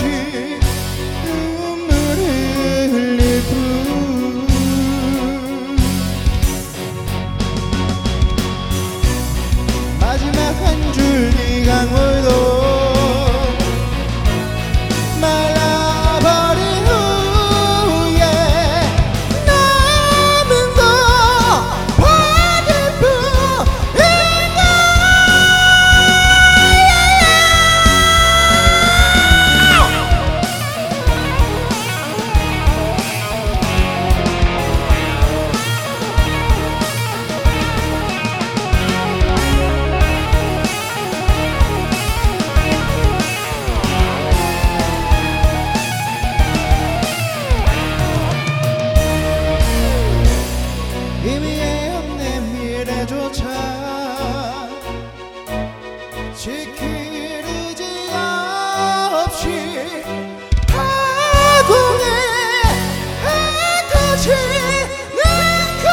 눈물을 흘릴 뿐 마지막 한 줄기 강물도 말라버린 후에 남은 건 바다뿐인가. 의미에 없는 미래조차 지킬 의지 없이 파공에 흩어지는 것.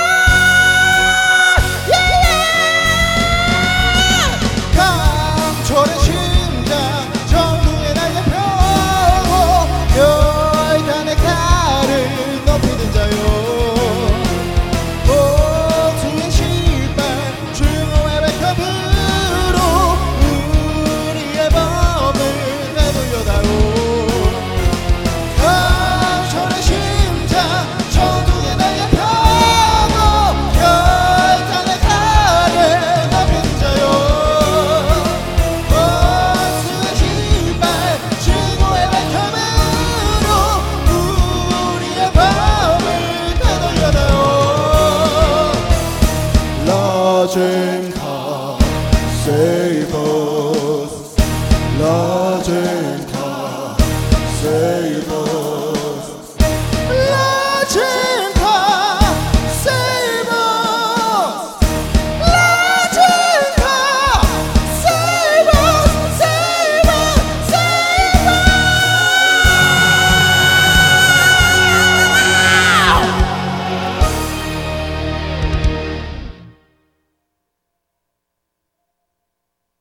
강철의 심장 전국에 날개 펴고 열간의 칼을 높이는 자요. 보수의 신발 증오의 백합으로 우리의 범을 되돌려다오. 강철의 심장 전국에 날개 펴고 열간의 칼을 높이는 자요. 보수의 신발 증오의 백합으로 우리의 범을 되돌려다오. Lord, save us. Lord,